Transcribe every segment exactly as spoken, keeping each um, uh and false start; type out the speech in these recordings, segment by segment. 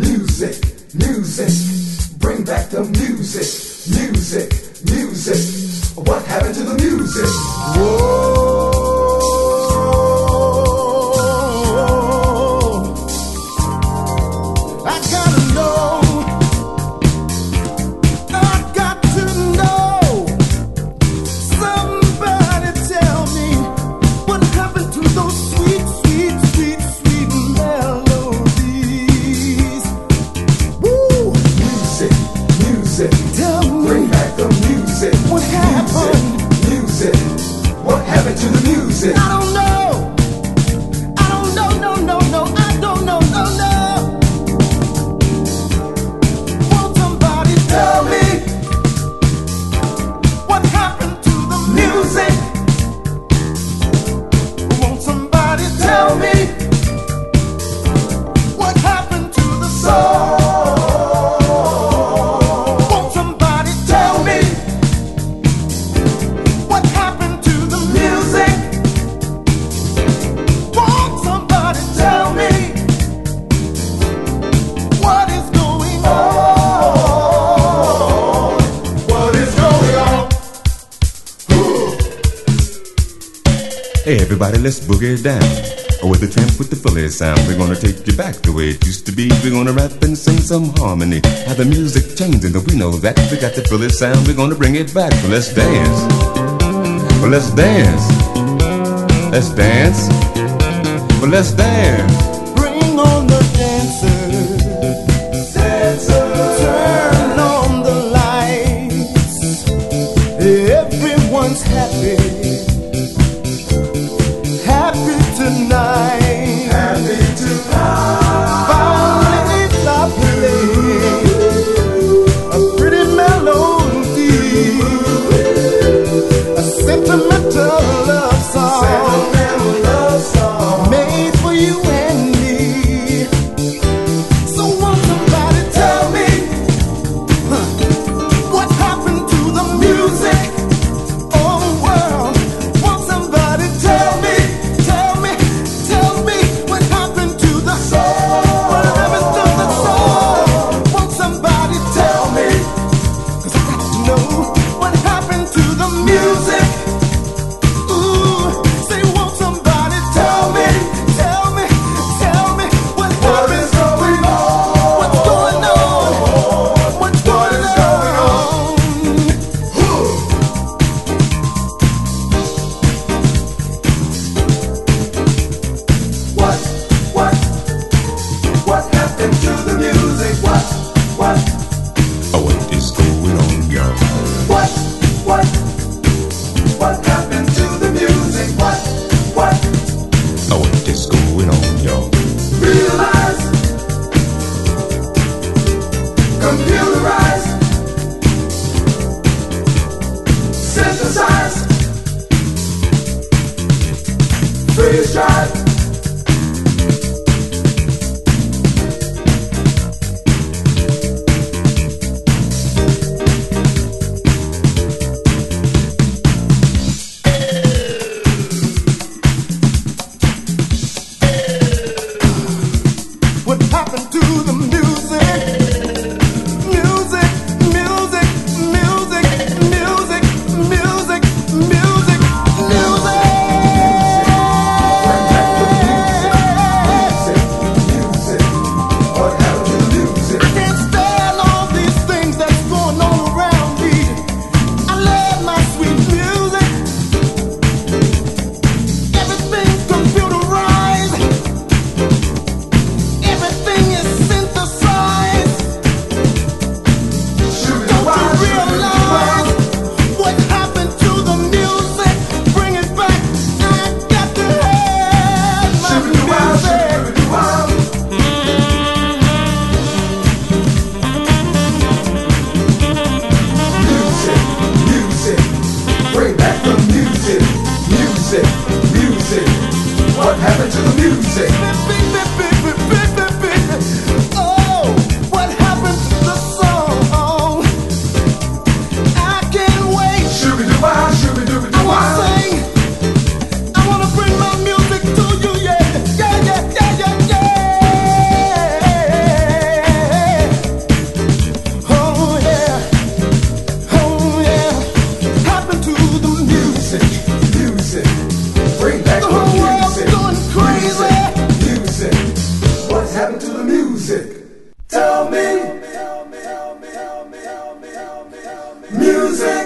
music, music, bring back the music, music, music. What happened to the music? Whoa. I don't know. I don't know, no, no, no. I don't know, no, no. Won't somebody tell me what happened to the music? Won't somebody tell me what happened to the soul? Won't somebody tell me what happened to the music? Tell me what is going on. What is going on? Hey everybody, let's boogie it down. With the tramp with the Philly sound, we're gonna take you back the way it used to be. We're gonna rap and sing some harmony. How the music changing, we know that. We got the Philly sound, we're gonna bring it back. So let's dance. Well, let's dance. Let's dance. Well, let's dance. Bring on the dancers. Dancers. Turn on the lights. Everyone's happy. Happy tonight. Happy tonight. Violins are playing a pretty melody, a sentimental love song. Sentimental love song. Made for you and me. So won't somebody tell me huh, what happened to the music? Oh world, won't somebody tell me, tell me, tell me what happened to the soul? What happened to the soul? Won't somebody tell me? 'Cause I got to know what happened to the music. Ooh, say won't somebody tell me? Tell me, tell me what What is going on? What's going on? What's going on? What, what, what happened to the music? What, what, Oh, what is going on, y'all? what, what, what happened to the music? What, what, Oh, what is going on, y'all? realize, computerize, synthesize, freeze drive. What happened to the music? Music, music, music, music, music, music, music. Everything is synthesized. the music? Tell me. Music.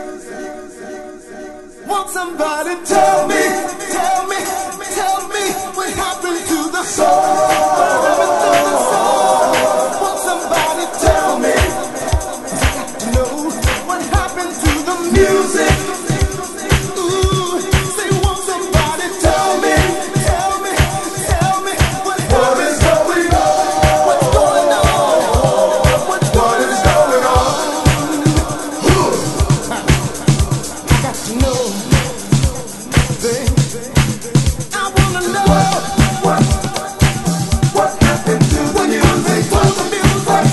Won't somebody tell me, tell me, tell me what happened to the soul? What happened to the soul? Won't somebody tell me? I got to know what happened to the music. Ooh, say won't somebody tell me, tell me, tell me what What is going on? what's going on? What's What is going on? I got to know. I wanna know What, what, what happened to the what music? happened to the music.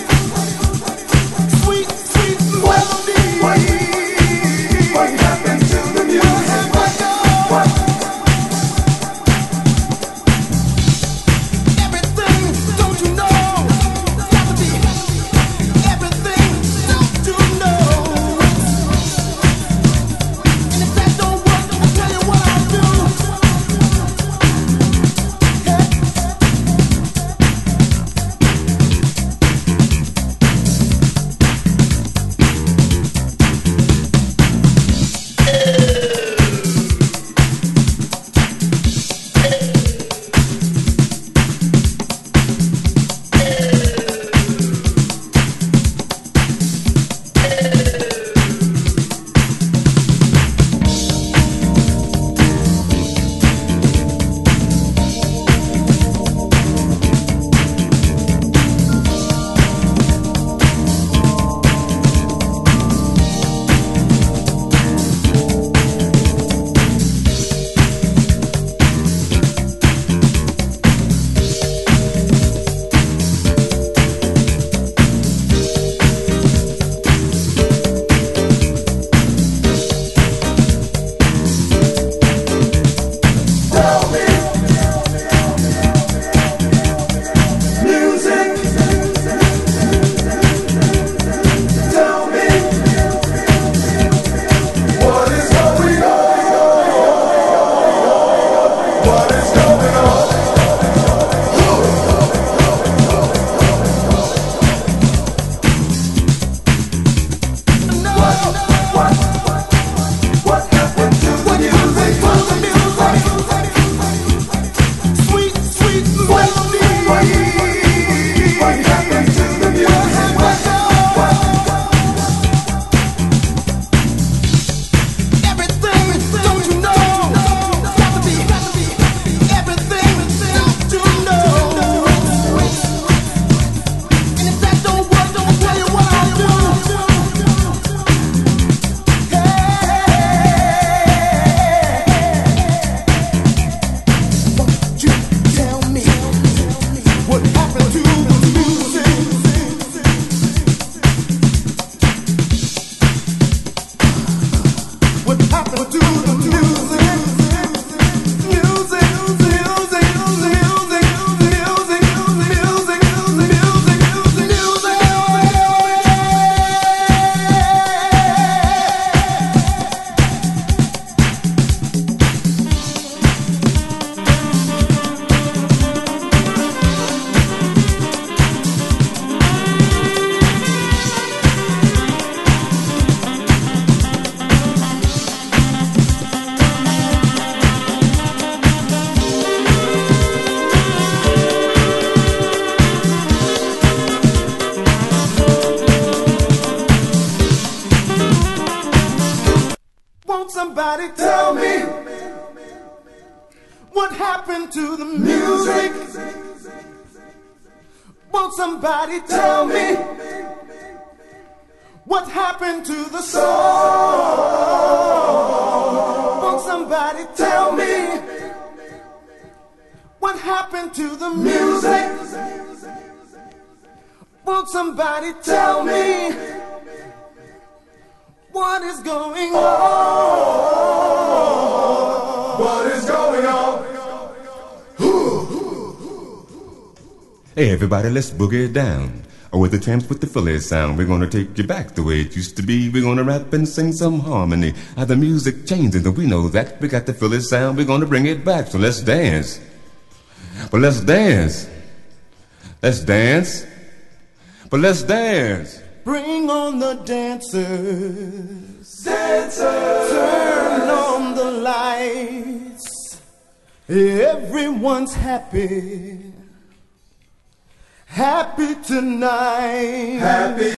Sweet, sweet melody. What, what happened to the music? What, Everything, don't you know? Got to be everything, don't you know? And if that don't work, I'll tell you what I'll do. tell me. Music. Tell me. What is going on? What is going on? What, what, what happened to the music? Sweet, sweet What, melody. what, what happened to the music? What, Everything, don't you know? Got to be everything, don't you know? And if that don't work, I'll tell you what I'll do. Won't you tell me what happened to the music? What happened to the music? Music, music, music, music, music, music, music, Won't somebody tell me what happened to the music? Won't somebody tell me what happened to the soul? Won't somebody tell me what happened to the music? Won't somebody tell me what is going on? what is going on? Hey everybody, let's boogie it down. Or with the tramps with the Philly sound, we're gonna take you back the way it used to be. We're gonna rap and sing some harmony. How the music changes, and we know that. We got the Philly sound, we're gonna bring it back. So let's dance. Well, let's dance. Let's dance. But let's dance. Bring on the dancers. Dancers. Turn on the lights. Everyone's happy. Happy tonight. Happy.